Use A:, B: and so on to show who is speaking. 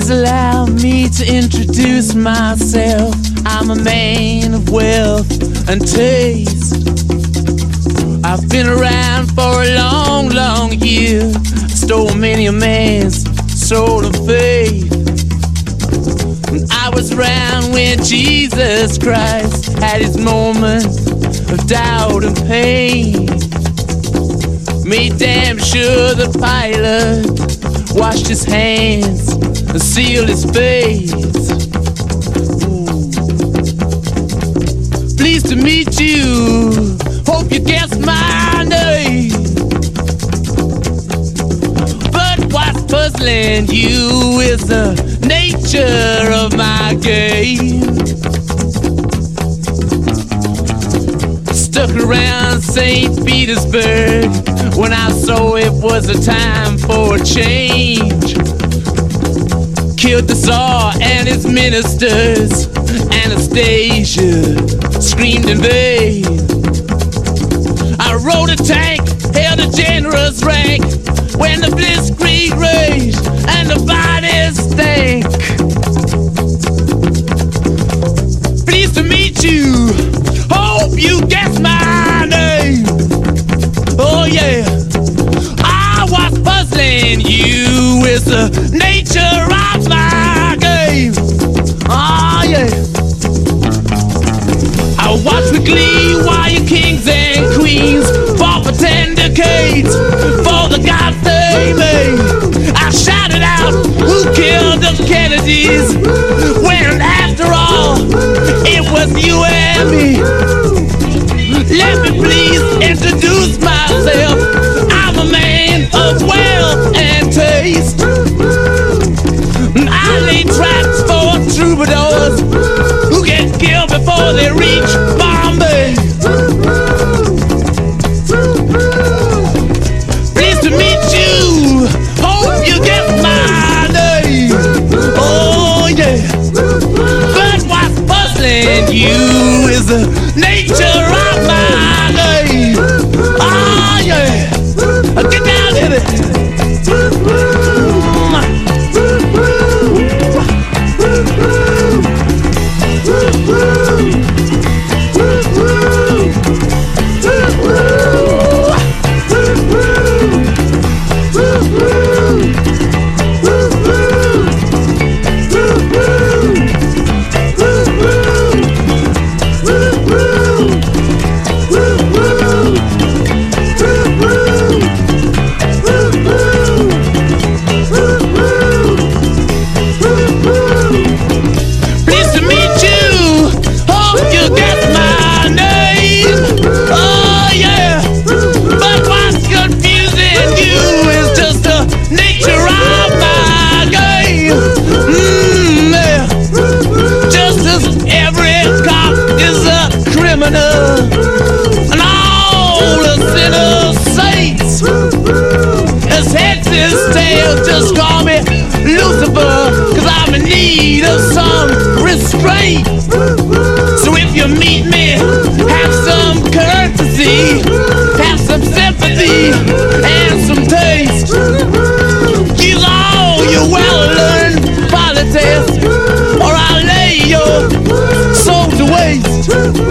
A: Please allow me to introduce myself. I'm a man of wealth and taste. I've been around for a long, long year. Stole many a man's soul and faith. I was around when Jesus Christ had his moments of doubt and pain. Made damn sure the pilot washed his hands and sealed his face. Pleased to meet you, hope you guessed my name. But what's puzzling you is the nature of my game. Stuck around St. Petersburg when I saw it was a time for a change. Killed the Tsar and his ministers. Anastasia screamed in vain. I rode a tank, held a generous rank when the blitzkrieg raged and the bodies stank. Pleased to meet you, hope you guessed my name. Oh yeah, what's puzzling you is the nature of my game. Oh yeah, I watch with glee while your kings and queens fought for 10 decades for the gods they made. I shouted out, who killed the Kennedys, when after all it was you and me. Let me please introduce myself. I'm a man of wealth and taste. I lay tracks for troubadours who get killed before they reach Bombay. Pleased to meet you, hope you get my name. Oh yeah, but what's puzzling you is the nature of my game. Oh yeah, get down in it. And all the sinners saints, as heads is tails, just call me Lucifer, cause I'm in need of some restraint. So if you meet me, have some courtesy, have some sympathy and some taste. Use all your well-learned politics, or I'll lay your soul to waste.